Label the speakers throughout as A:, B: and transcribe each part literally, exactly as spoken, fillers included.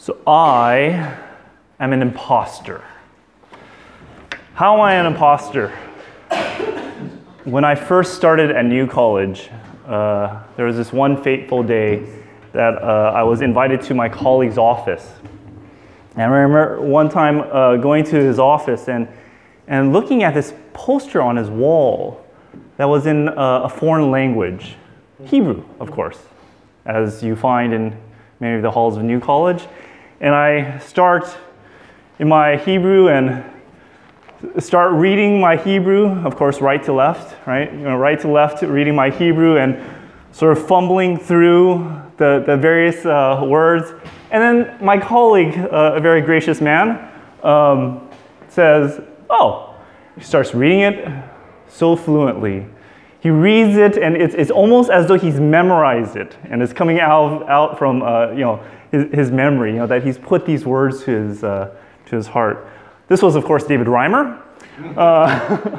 A: So I am an imposter. How am I an imposter? When I first started at New College, uh, there was this one fateful day that uh, I was invited to my colleague's office. And I remember one time uh, going to his office and, and looking at this poster on his wall that was in uh, a foreign language, Hebrew, of course, as you find in many of the halls of New College. And I start in my Hebrew and start reading my Hebrew, of course, right to left, right? You know, right to left, reading my Hebrew and sort of fumbling through the, the various uh, words. And then my colleague, uh, a very gracious man, um, says, oh, he starts reading it so fluently. He reads it, and it's, it's almost as though he's memorized it, and it's coming out, out from uh, you know, his, his memory, you know, that he's put these words to his, uh, to his heart. This was, of course, David Reimer. Uh,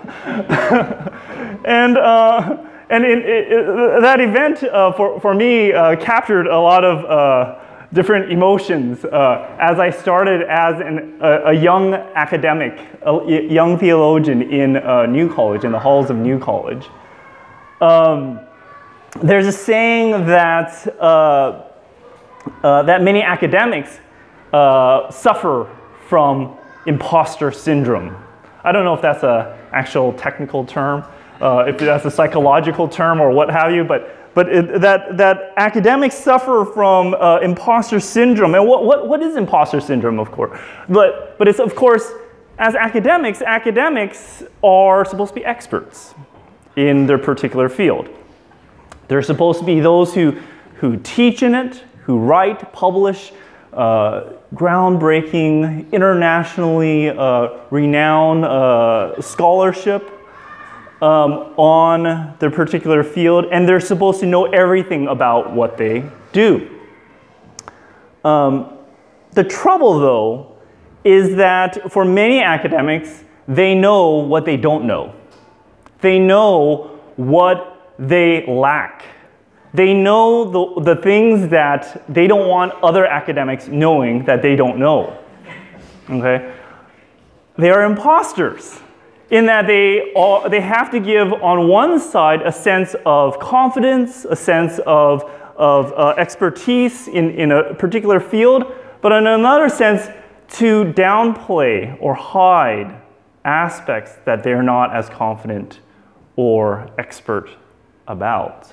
A: and uh, and in, in, that event, uh, for, for me, uh, captured a lot of uh, different emotions uh, as I started as an, a, a young academic, a young theologian in uh, New College, in the halls of New College. Um, there's a saying that uh, uh, that many academics uh, suffer from imposter syndrome. I don't know if that's an actual technical term, uh, if that's a psychological term or what have you, but but it, that that academics suffer from uh, imposter syndrome. And what, what what is imposter syndrome, of course? But but it's, of course, as academics, academics are supposed to be experts in their particular field. They're supposed to be those who, who teach in it, who write, publish uh, groundbreaking, internationally uh, renowned uh, scholarship um, on their particular field, and they're supposed to know everything about what they do. Um, the trouble, though, is that for many academics, they know what they don't know. They know what they lack. They know the, the things that they don't want other academics knowing that they don't know. Okay? They are imposters in that they, all, they have to give on one side a sense of confidence, a sense of, of uh, expertise in, in a particular field, but in another sense to downplay or hide aspects that they're not as confident or expert about.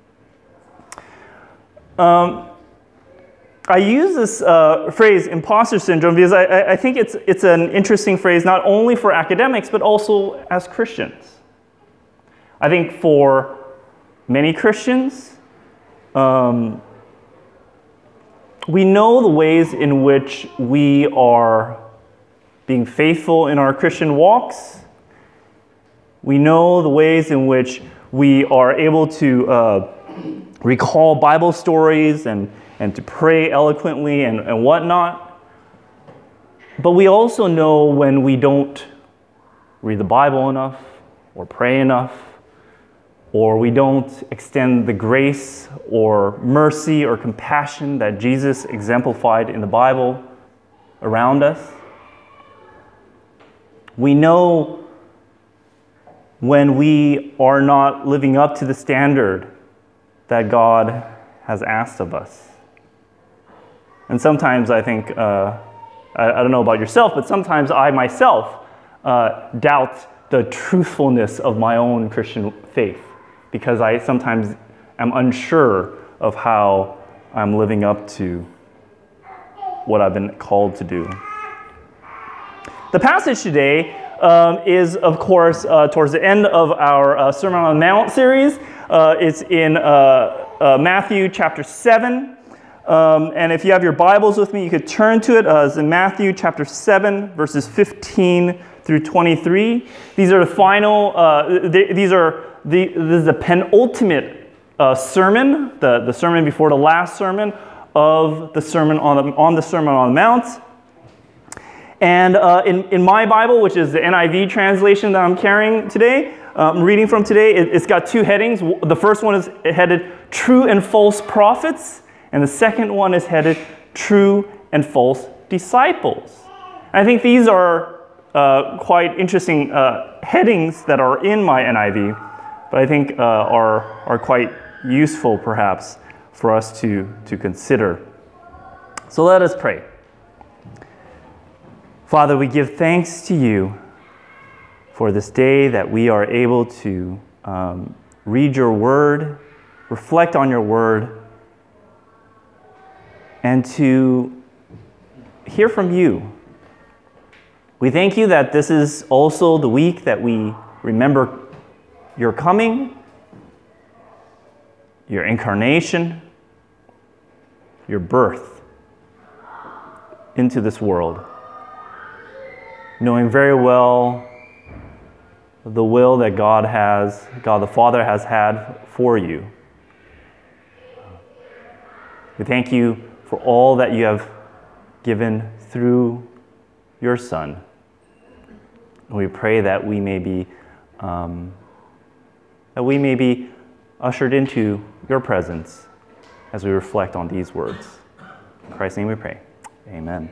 A: Um, I use this uh, phrase, imposter syndrome, because I, I think it's, it's an interesting phrase not only for academics, but also as Christians. I think for many Christians, um, we know the ways in which we are being faithful in our Christian walks. We know the ways in which we are able to uh, recall Bible stories and, and to pray eloquently and, and whatnot. But we also know when we don't read the Bible enough or pray enough, or we don't extend the grace or mercy or compassion that Jesus exemplified in the Bible around us. We know when we are not living up to the standard that God has asked of us. And sometimes I think, uh, I, I don't know about yourself, but sometimes I myself uh, doubt the truthfulness of my own Christian faith because I sometimes am unsure of how I'm living up to what I've been called to do. The passage today Um, is, of course, uh, towards the end of our uh, Sermon on the Mount series. Uh, it's in uh, uh, Matthew chapter seven. Um, and if you have your Bibles with me, you could turn to it. Uh, it's in Matthew chapter seven, verses fifteen through twenty-three. These are the final, uh, th- these are, the, this is the penultimate uh, sermon, the, the sermon before the last sermon of the Sermon on the, on the Sermon on the Mount. And uh, in, in my Bible, which is the N I V translation that I'm carrying today, I'm um, reading from today, it, it's got two headings. The first one is headed True and False Prophets, and the second one is headed True and false disciples. And I think these are uh, quite interesting uh, headings that are in my N I V, but I think uh, are, are quite useful perhaps for us to, to consider. So let us pray. Father, we give thanks to you for this day that we are able to um, read your word, reflect on your word, and to hear from you. We thank you that this is also the week that we remember your coming, your incarnation, your birth into this world, knowing very well the will that God has, God the Father has had for you. We thank you for all that you have given through your Son. We pray that we may be um, that we may be ushered into your presence as we reflect on these words. In Christ's name we pray. Amen.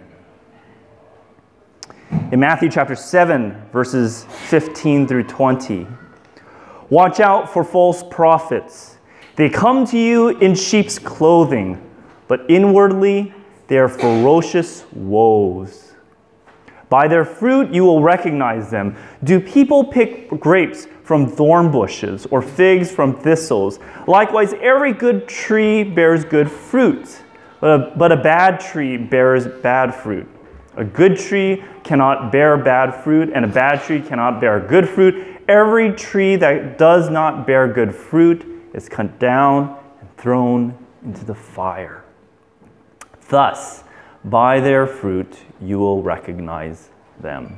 A: In Matthew chapter seven, verses fifteen through twenty, watch out for false prophets. They come to you in sheep's clothing, but inwardly they are ferocious wolves. By their fruit you will recognize them. Do people pick grapes from thorn bushes or figs from thistles? Likewise, every good tree bears good fruit, but a, but a bad tree bears bad fruit. A good tree cannot bear bad fruit, and a bad tree cannot bear good fruit. Every tree that does not bear good fruit is cut down and thrown into the fire. Thus, by their fruit you will recognize them.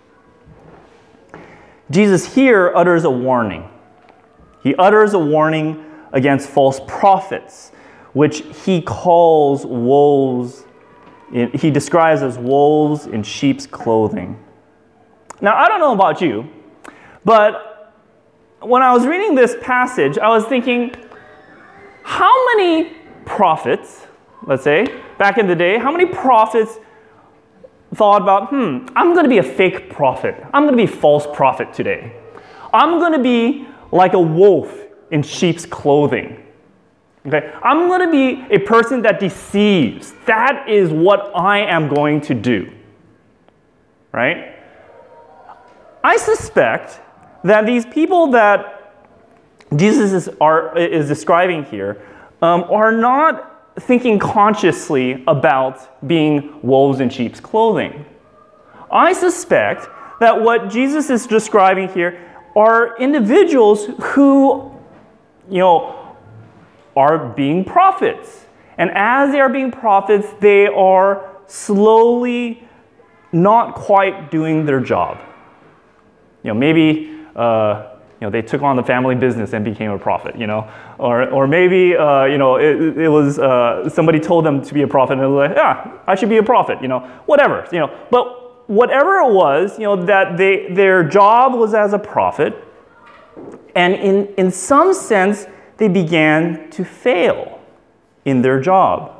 A: Jesus here utters a warning. He utters a warning against false prophets, which he calls wolves. He describes as wolves in sheep's clothing. Now, I don't know about you, but when I was reading this passage, I was thinking, how many prophets, let's say, back in the day, how many prophets thought about, hmm, I'm going to be a fake prophet. I'm going to be a false prophet today. I'm going to be like a wolf in sheep's clothing. Okay, I'm going to be a person that deceives. That is what I am going to do. Right? I suspect that these people that Jesus is, are, is describing here um, are not thinking consciously about being wolves in sheep's clothing. I suspect that what Jesus is describing here are individuals who, you know, are being prophets. And as they are being prophets, they are slowly not quite doing their job. You know, maybe uh, you know, they took on the family business and became a prophet, you know. Or or maybe uh, you know, it, it was uh, somebody told them to be a prophet and they were like, yeah, I should be a prophet, you know, whatever, you know. But whatever it was, you know, that they their job was as a prophet, and in, in some sense, they began to fail in their job.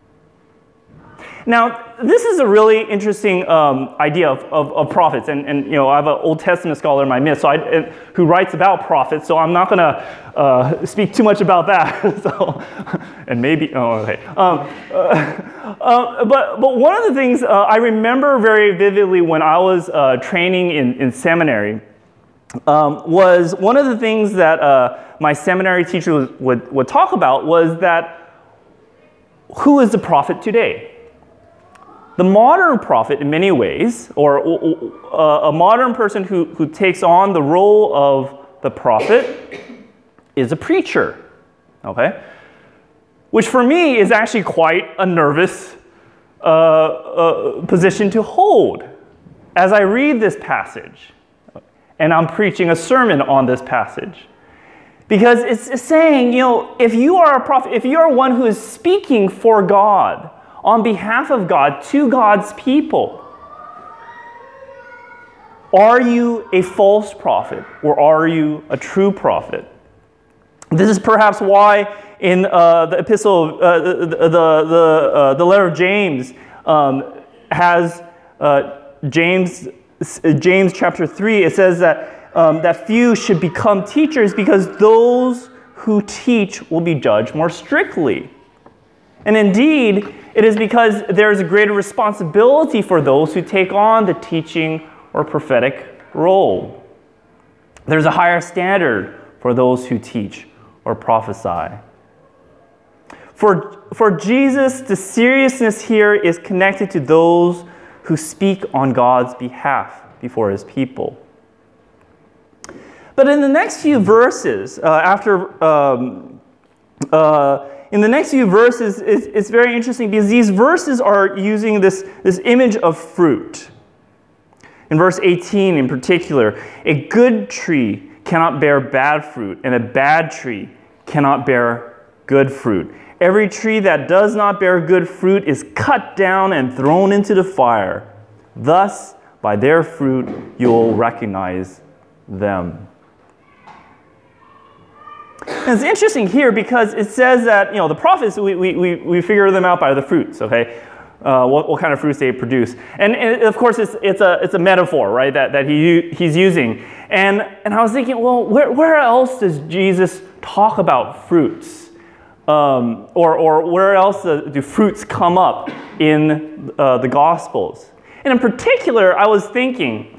A: Now, this is a really interesting um, idea of, of, of prophets, and, and you know, I have an Old Testament scholar in my midst, so I, uh, who writes about prophets. So I'm not going to uh, speak too much about that. so, and maybe, oh, okay. Um, uh, uh, but but one of the things uh, I remember very vividly when I was uh, training in, in seminary um, was one of the things that uh, my seminary teacher was, would would talk about was that who is the prophet today? The modern prophet, in many ways, or uh, a modern person who, who takes on the role of the prophet, is a preacher, okay? Which for me is actually quite a nervous uh, uh, position to hold as I read this passage, and I'm preaching a sermon on this passage. Because it's saying, you know, if you are a prophet, if you are one who is speaking for God, on behalf of God, to God's people, are you a false prophet or are you a true prophet? This is perhaps why in uh, the epistle, uh, the the the, uh, the letter of James, um, has uh, James, James chapter three. It says that, um, that few should become teachers because those who teach will be judged more strictly. And indeed, it is because there is a greater responsibility for those who take on the teaching or prophetic role. There's a higher standard for those who teach or prophesy. For, for Jesus, the seriousness here is connected to those who speak on God's behalf before his people. But in the next few verses, uh, after um, uh, in the next few verses, it's, it's very interesting because these verses are using this, this image of fruit. In verse eighteen in particular, a good tree cannot bear bad fruit, and a bad tree cannot bear good fruit. Every tree that does not bear good fruit is cut down and thrown into the fire. Thus, by their fruit, you will recognize them. And it's interesting here because it says that, you know, the prophets, we, we, we, we figure them out by the fruits, okay? Uh, what, what kind of fruits they produce. And, and of course, it's, it's, a, it's a metaphor, right, that, that he, he's using. And, and I was thinking, well, where, where else does Jesus talk about fruits? Um, or, or where else do fruits come up in uh, the Gospels? And in particular, I was thinking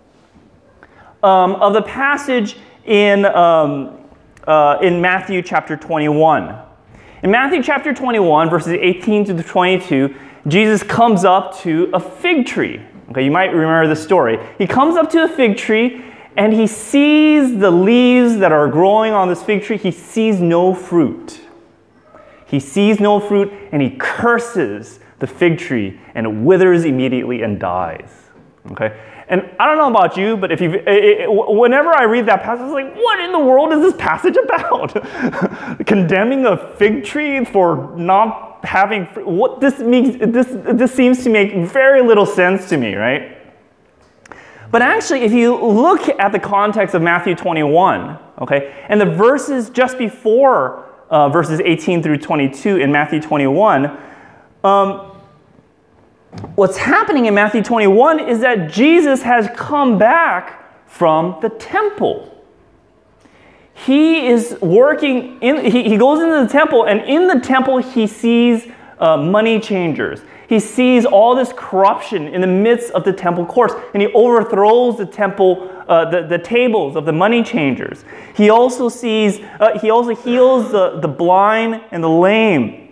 A: um, of the passage in, um, uh, in Matthew chapter twenty-one. In Matthew chapter twenty-one, verses eighteen to twenty-two, Jesus comes up to a fig tree. Okay, you might remember the story. He comes up to a fig tree and he sees the leaves that are growing on this fig tree. He sees no fruit. He sees no fruit and he curses the fig tree and it withers immediately and dies. Okay? And I don't know about you, but if you, whenever I read that passage, I was like, what in the world is this passage about? Condemning a fig tree for not having fruit? What this means? This this seems to make very little sense to me, right? But actually, if you look at the context of Matthew twenty-one, okay, and the verses just before uh, verses eighteen through twenty-two in Matthew twenty-one. Um, What's happening in Matthew twenty-one is that Jesus has come back from the temple. He is working, in, he, he goes into the temple, and in the temple he sees uh, money changers. He sees all this corruption in the midst of the temple courts, and he overthrows the temple, uh, the, the tables of the money changers. He also sees, uh, he also heals the, the blind and the lame.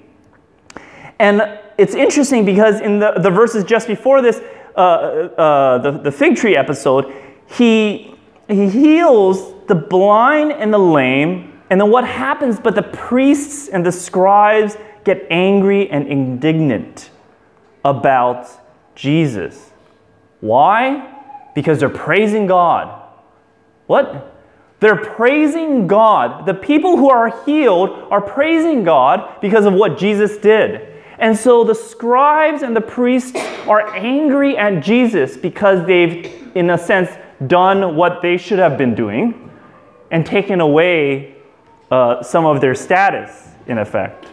A: And it's interesting because in the, the verses just before this, uh, uh, the, the fig tree episode, he, he heals the blind and the lame. And then what happens? But the priests and the scribes get angry and indignant about Jesus. Why? Because they're praising God. What? They're praising God. The people who are healed are praising God because of what Jesus did. And so the scribes and the priests are angry at Jesus because they've, in a sense, done what they should have been doing and taken away uh, some of their status, in effect.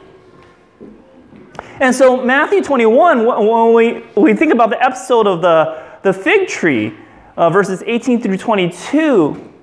A: And so Matthew twenty-one, when we, we think about the episode of the, the fig tree, uh, verses eighteen through twenty-two,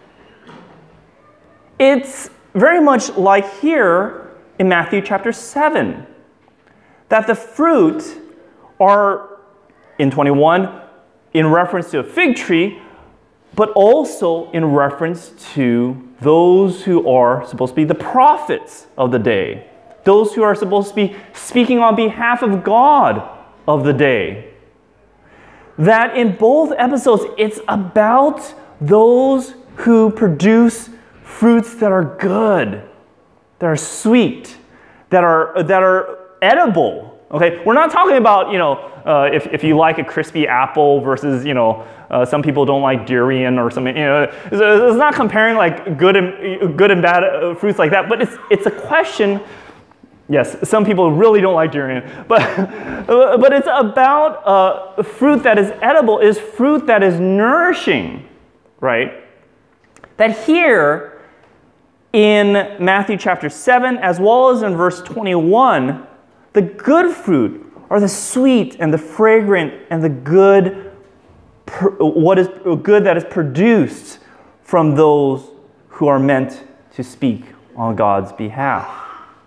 A: it's very much like here in Matthew chapter seven. That the fruit are, in twenty-one, in reference to a fig tree, but also in reference to those who are supposed to be the prophets of the day. Those who are supposed to be speaking on behalf of God of the day. That in both episodes, it's about those who produce fruits that are good, that are sweet, that are, that are edible. Okay, we're not talking about, you know, uh, if, if you like a crispy apple versus, you know, uh, some people don't like durian or something. You know, it's, it's not comparing like good and good and bad uh, fruits like that. But it's it's a question. Yes, some people really don't like durian, but but it's about uh, fruit that is edible, is fruit that is nourishing, right? That here in Matthew chapter seven, as well as in verse twenty-one. The good fruit are the sweet and the fragrant and the good, what is good that is produced from those who are meant to speak on God's behalf.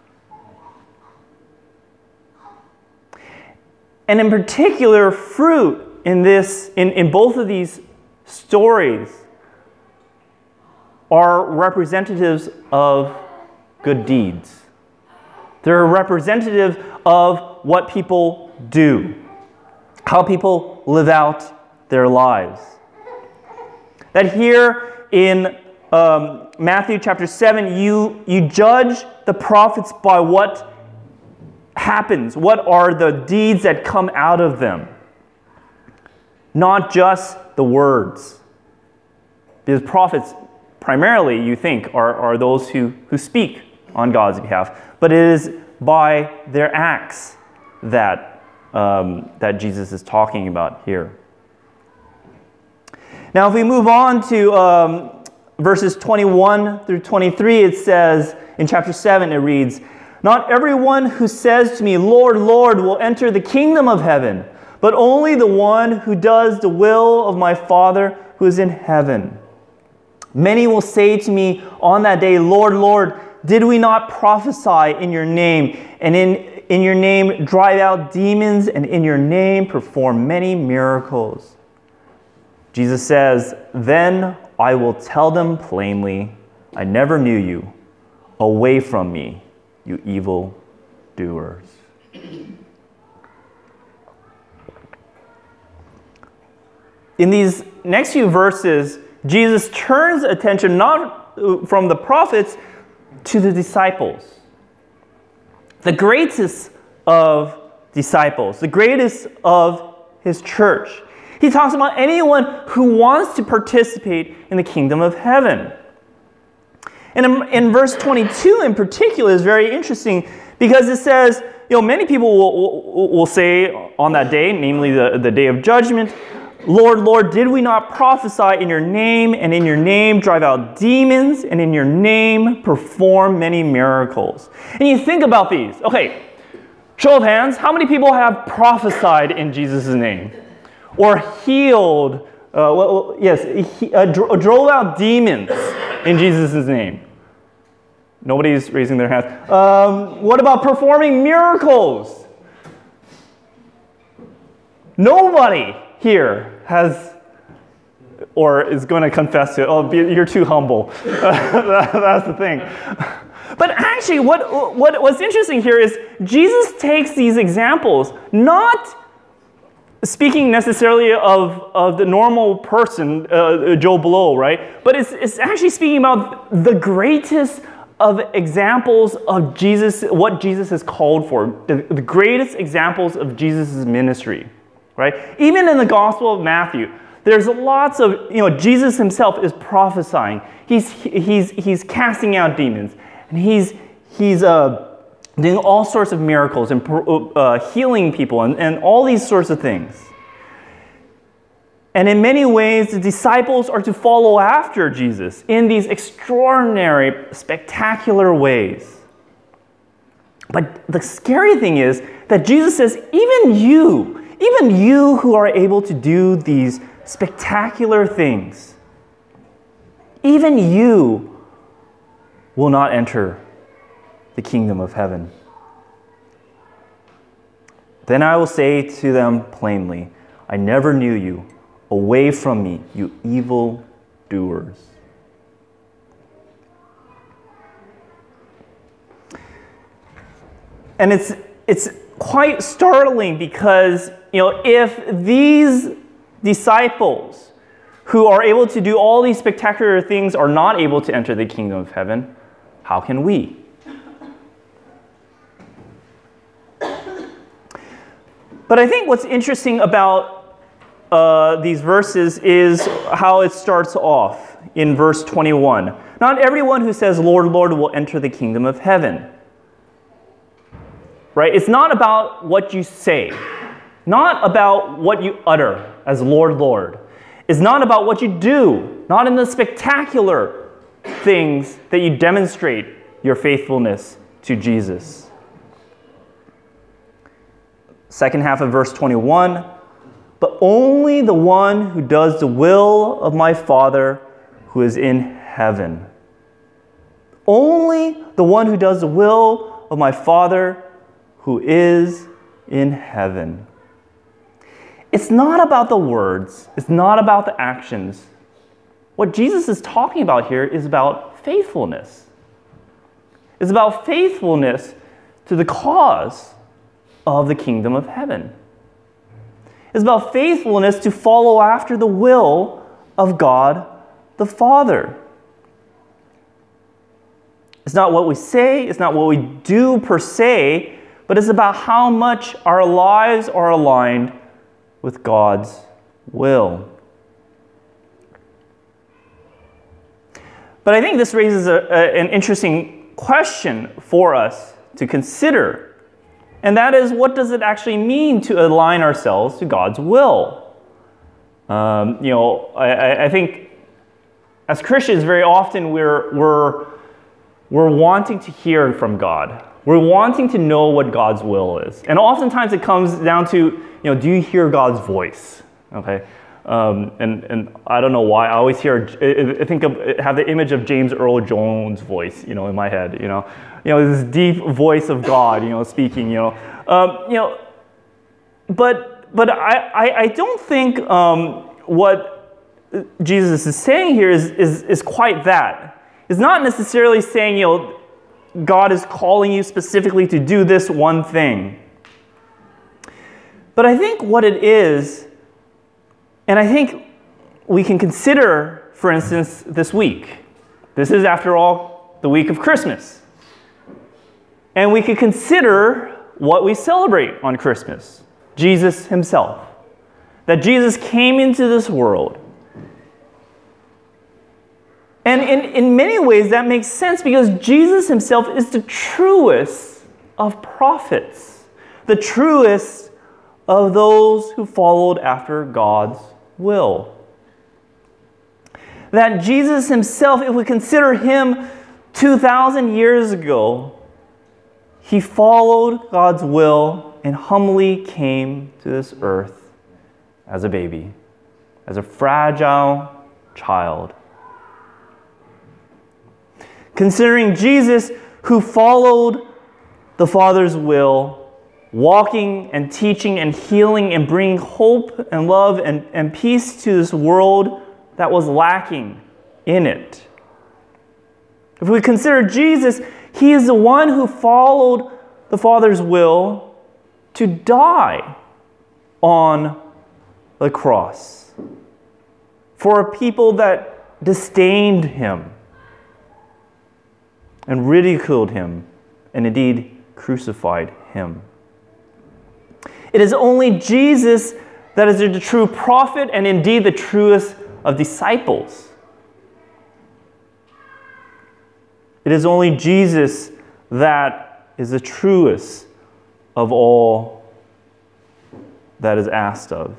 A: And in particular, fruit in this, in, in both of these stories are representatives of good deeds. They're representative of what people do, how people live out their lives. That here in um, Matthew chapter seven, you, you judge the prophets by what happens, what are the deeds that come out of them, not just the words. Because prophets, primarily, you think, are, are those who, who speak on God's behalf, but it is by their acts that, um, that Jesus is talking about here. Now, if we move on to um, verses twenty-one through twenty-three, it says, in chapter seven, it reads, "Not everyone who says to me, 'Lord, Lord,' will enter the kingdom of heaven, but only the one who does the will of my Father who is in heaven. Many will say to me on that day, 'Lord, Lord, did we not prophesy in your name, and in, in your name drive out demons, and in your name perform many miracles?' Jesus says, 'Then I will tell them plainly, I never knew you. Away from me, you evil doers.'" In these next few verses, Jesus turns attention not from the prophets to the disciples. The greatest of disciples, the greatest of his church. He talks about anyone who wants to participate in the kingdom of heaven. And in, in verse twenty-two in particular is very interesting because it says, you know, many people will, will, will say on that day, namely the, the day of judgment, "Lord, Lord, did we not prophesy in your name, and in your name drive out demons, and in your name perform many miracles?" And you think about these. Okay, show of hands, how many people have prophesied in Jesus' name? Or healed, uh, well, yes, he, uh, dro- drove out demons in Jesus' name? Nobody's raising their hands. Um, what about performing miracles? Nobody here has or is going to confess to it. Oh, you're too humble. That's the thing. But actually, what, what what's interesting here is Jesus takes these examples, not speaking necessarily of, of the normal person, uh, Joe Blow, right? But it's, it's actually speaking about the greatest of examples of Jesus, what Jesus has called for, the, the greatest examples of Jesus' ministry, right? Even in the Gospel of Matthew, there's lots of, you know, Jesus himself is prophesying. He's, he's, he's casting out demons, and he's, he's uh, doing all sorts of miracles and uh, healing people and, and all these sorts of things. And in many ways, the disciples are to follow after Jesus in these extraordinary, spectacular ways. But the scary thing is that Jesus says, even you, even you who are able to do these spectacular things, even you will not enter the kingdom of heaven. Then I will say to them plainly, I never knew you. Away from me, you evil doers. And it's it's quite startling because, you know, if these disciples who are able to do all these spectacular things are not able to enter the kingdom of heaven, how can we? But I think what's interesting about uh, these verses is how it starts off in verse twenty-one. Not everyone who says, Lord, Lord, will enter the kingdom of heaven. Right? It's not about what you say. Not about what you utter as Lord, Lord. It's not about what you do. Not in the spectacular things that you demonstrate your faithfulness to Jesus.
B: Second half of verse twenty-one, but only the one who does the will of my Father who is in heaven. Only the one who does the will of my Father who is in heaven. It's not about the words. It's not about the actions. What Jesus is talking about here is about faithfulness. It's about faithfulness to the cause of the kingdom of heaven. It's about faithfulness to follow after the will of God the Father. It's not what we say, it's not what we do per se, but it's about how much our lives are aligned with God's will. But I think this raises a, a, an interesting question for us to consider. And that is, what does it actually mean to align ourselves to God's will? Um, you know, I, I think as Christians, very often we're, we're, we're wanting to hear from God. We're wanting to know what God's will is. And oftentimes it comes down to, you know, do you hear God's voice? Okay. Um, and, and I don't know why, I always hear, I think of, have the image of James Earl Jones' voice, you know, in my head, you know. You know, this deep voice of God, you know, speaking, you know. Um, you know, but but I, I, I don't think um, what Jesus is saying here is, is, is quite that. It's not necessarily saying, you know, God is calling you specifically to do this one thing. But I think what it is, and I think we can consider, for instance, this week. This is, after all, the week of Christmas. And we could consider what we celebrate on Christmas. Jesus himself. That Jesus came into this world. And in, in many ways that makes sense because Jesus himself is the truest of prophets. The truest of those who followed after God's will. That Jesus himself, if we consider him two thousand years ago, he followed God's will and humbly came to this earth as a baby, as a fragile child. Considering Jesus, who followed the Father's will, walking and teaching and healing and bringing hope and love and, and peace to this world that was lacking in it. If we consider Jesus, he is the one who followed the Father's will to die on the cross for a people that disdained him and ridiculed him and indeed crucified him. It is only Jesus that is the true prophet and indeed the truest of disciples. It is only Jesus that is the truest of all that is asked of.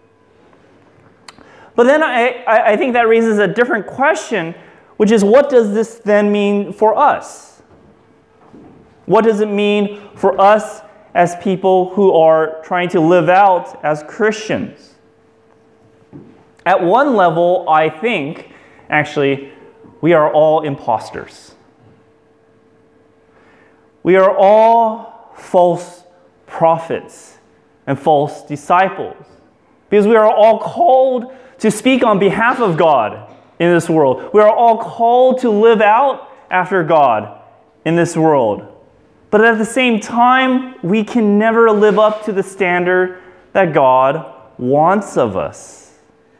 B: But then I, I think that raises a different question, which is, what does this then mean for us? What does it mean for us as people who are trying to live out as Christians? At one level, I think, actually, we are all imposters. We are all false prophets and false disciples because we are all called to speak on behalf of God in this world. We are all called to live out after God in this world. But at the same time, we can never live up to the standard that God wants of us.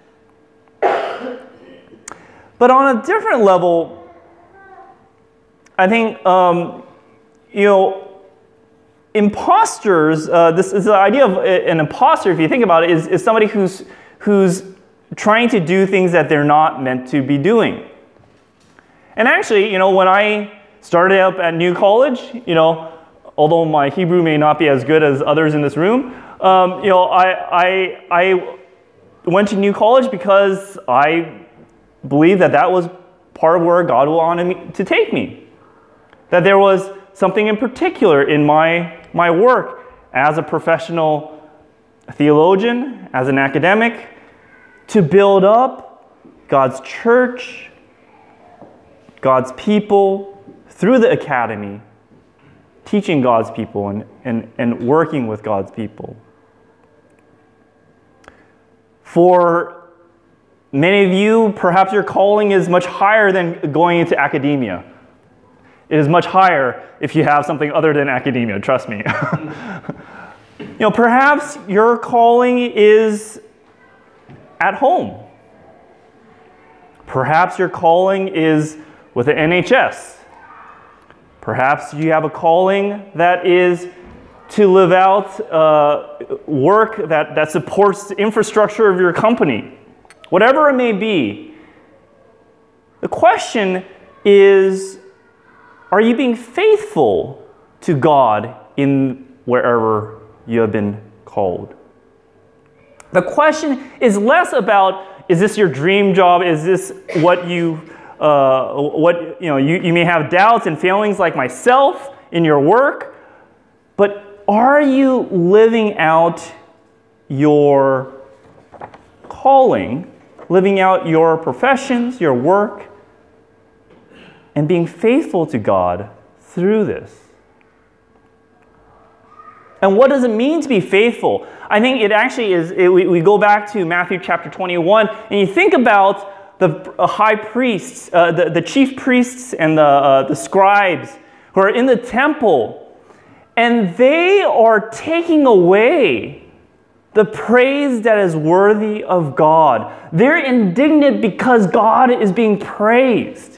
B: But on a different level, I think, um, you know, imposters, uh, this is the idea of an imposter, if you think about it, is, is somebody who's, who's trying to do things that they're not meant to be doing. And actually, you know, when I started up at New College, you know, although my Hebrew may not be as good as others in this room, um, you know, I, I, I went to New College because I believed that that was part of where God wanted me to take me. That there was something in particular in my, my work as a professional theologian, as an academic, to build up God's church, God's people through the academy, teaching God's people and, and, and working with God's people. For many of you, perhaps your calling is much higher than going into academia. It is much higher if you have something other than academia, trust me. You know, perhaps your calling is at home. Perhaps your calling is with the N H S. Perhaps you have a calling that is to live out uh, work that, that supports the infrastructure of your company. Whatever it may be, the question is, are you being faithful to God in wherever you have been called? The question is less about, is this your dream job? Is this what you, uh, what, you know, you, you may have doubts and failings like myself in your work, but are you living out your calling, living out your professions, your work, and being faithful to God through this? And what does it mean to be faithful? I think it actually is, it, we, we go back to Matthew chapter twenty-one, and you think about the uh, high priests, uh, the, the chief priests and the, uh, the scribes who are in the temple, and they are taking away the praise that is worthy of God. They're indignant because God is being praised.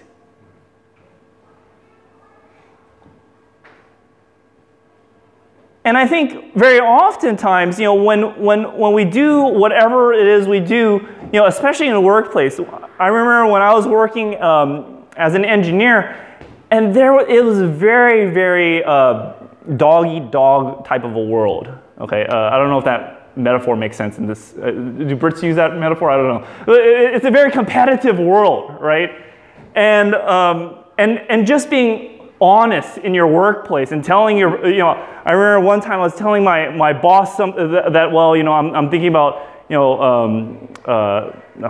B: And I think very oftentimes, you know, when, when, when we do whatever it is we do, you know, especially in the workplace, I remember when I was working um, as an engineer, and there it was a very, very uh, dog-eat-dog type of a world. Okay, uh, I don't know if that metaphor makes sense in this. Uh, do Brits use that metaphor? I don't know. It's a very competitive world, right? And um, and and just being honest in your workplace and telling your, you know, I remember one time I was telling my, my boss some, that, that, well, you know, I'm, I'm thinking about, you know, um, uh,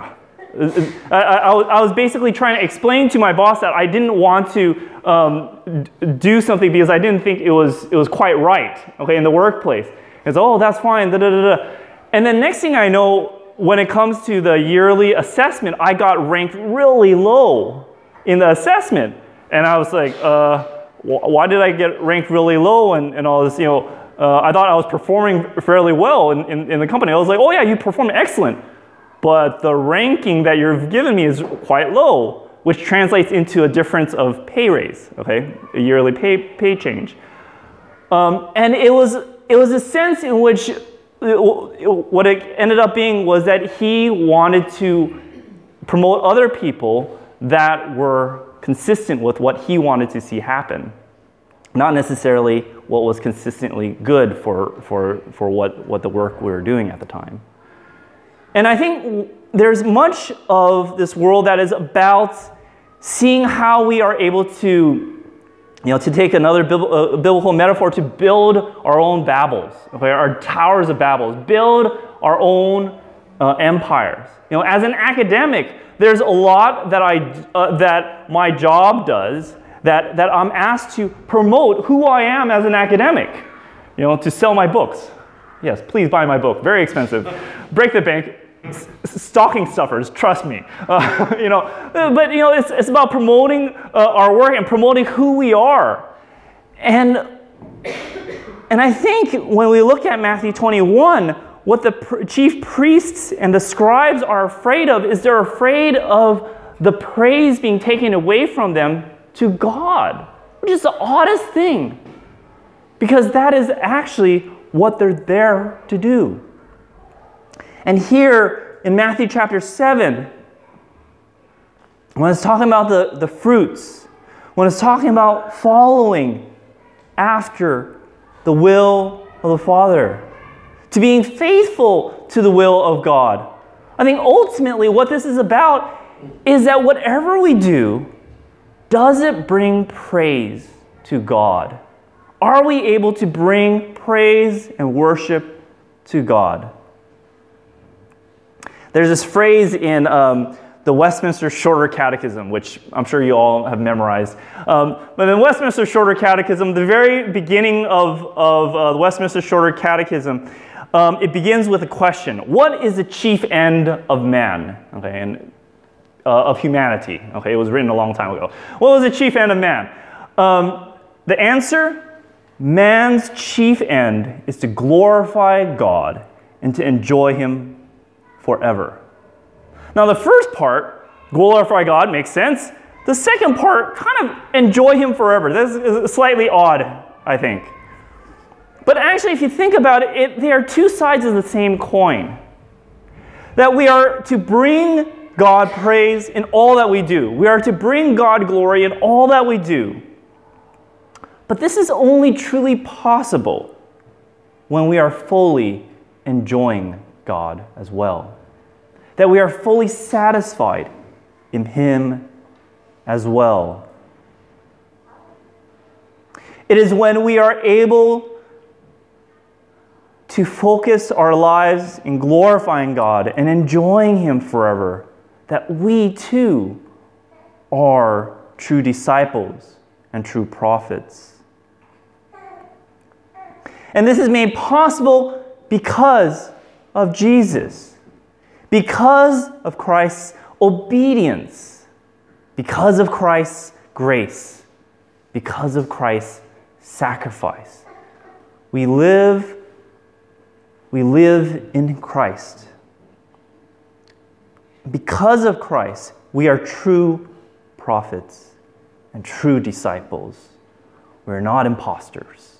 B: I, I, I was basically trying to explain to my boss that I didn't want to um, do something because I didn't think it was, it was quite right, okay, in the workplace. It's, oh, that's fine, da da da da. And then next thing I know, when it comes to the yearly assessment, I got ranked really low in the assessment. And I was like, uh, wh- why did I get ranked really low and, and all this, you know, uh, I thought I was performing fairly well in, in, in the company. I was like, oh yeah, you perform excellent. But the ranking that you've given me is quite low, which translates into a difference of pay raise, okay, a yearly pay, pay change. Um, and it was, it was a sense in which it, what it ended up being was that he wanted to promote other people that were consistent with what he wanted to see happen, not necessarily what was consistently good for, for, for what, what the work we were doing at the time. And I think there's much of this world that is about seeing how we are able to, you know, to take another bibl- uh, biblical metaphor, to build our own Babels, okay, our towers of Babels, build our own uh, empires. You know, as an academic, there's a lot that I uh, that my job does that that I'm asked to promote who I am as an academic. You know, to sell my books. Yes, please buy my book. Very expensive. Break the bank. S- stocking stuffers. Trust me. Uh, you know, but you know, it's it's about promoting uh, our work and promoting who we are. And and I think when we look at Matthew twenty-one. What the pr- chief priests and the scribes are afraid of is they're afraid of the praise being taken away from them to God, which is the oddest thing, because that is actually what they're there to do. And here in Matthew chapter seven, when it's talking about the, the fruits, when it's talking about following after the will of the Father, to being faithful to the will of God. I think ultimately what this is about is that whatever we do, does it bring praise to God? Are we able to bring praise and worship to God. There's this phrase in um, the Westminster Shorter Catechism, which I'm sure you all have memorized. Um, but in Westminster Shorter Catechism, the very beginning of, of uh, the Westminster Shorter Catechism, um, it begins with a question. What is the chief end of man? Okay, and uh, of humanity. Okay, it was written a long time ago. What was the chief end of man? Um, the answer, man's chief end is to glorify God and to enjoy Him forever. Now the first part, glorify God, makes sense. The second part, kind of enjoy Him forever. This is slightly odd, I think. But actually, if you think about it, it, they are two sides of the same coin. That we are to bring God praise in all that we do. We are to bring God glory in all that we do. But this is only truly possible when we are fully enjoying God as well. That we are fully satisfied in Him as well. It is when we are able to focus our lives in glorifying God and enjoying Him forever that we too are true disciples and true prophets. And this is made possible because of Jesus, because of Christ's obedience, because of Christ's grace, because of Christ's sacrifice. We live, we live in Christ. Because of Christ, we are true prophets and true disciples. We are not imposters.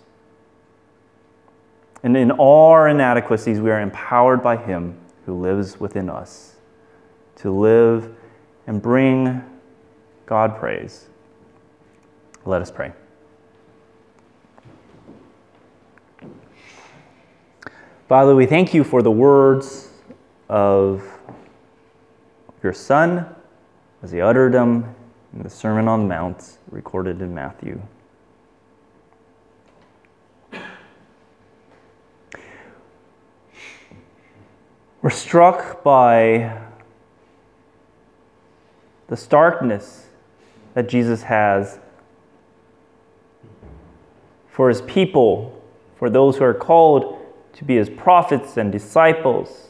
B: And in all our inadequacies, we are empowered by Him who lives within us to live and bring God praise. Let us pray. Father, we thank You for the words of Your Son as He uttered them in the Sermon on the Mount recorded in Matthew. We're struck by the starkness that Jesus has for His people, for those who are called to be His prophets and disciples.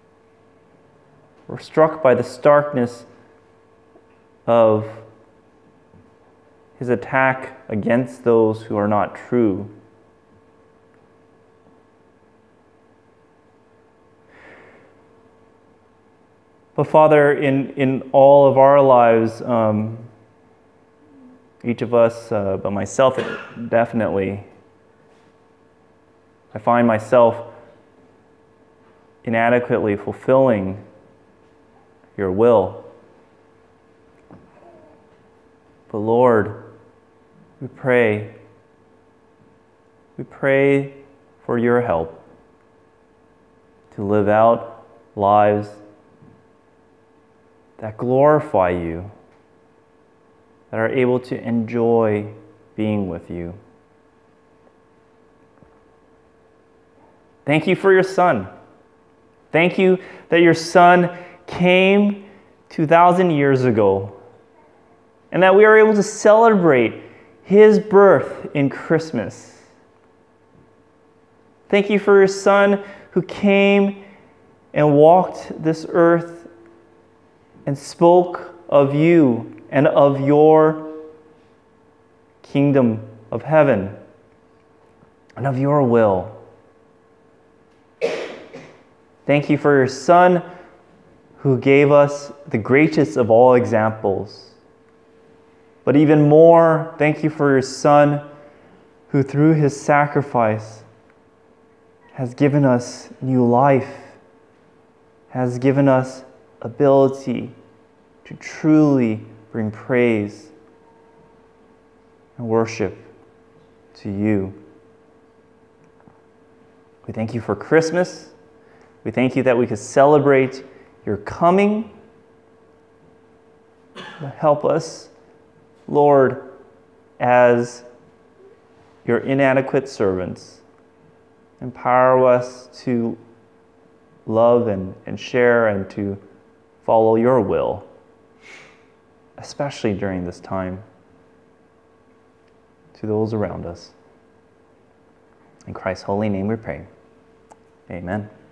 B: We're struck by the starkness of His attack against those who are not true. But Father, in, in all of our lives, um, each of us, uh, but myself definitely, I find myself inadequately fulfilling Your will. But Lord, we pray, we pray for Your help to live out lives that glorify You, that are able to enjoy being with You. Thank You for Your Son. Thank You that Your Son came two thousand years ago, and that we are able to celebrate His birth in Christmas. Thank You for Your Son who came and walked this earth and spoke of You and of Your kingdom of heaven and of Your will. Thank You for Your Son who gave us the greatest of all examples. But even more, thank You for Your Son who through His sacrifice has given us new life, has given us ability to truly bring praise and worship to You. We thank You for Christmas. We thank You that we could celebrate Your coming. Help us, Lord, as Your inadequate servants, Empower us to love and, and share and to follow your will, especially during this time, to those around us. In Christ's holy name we pray. Amen.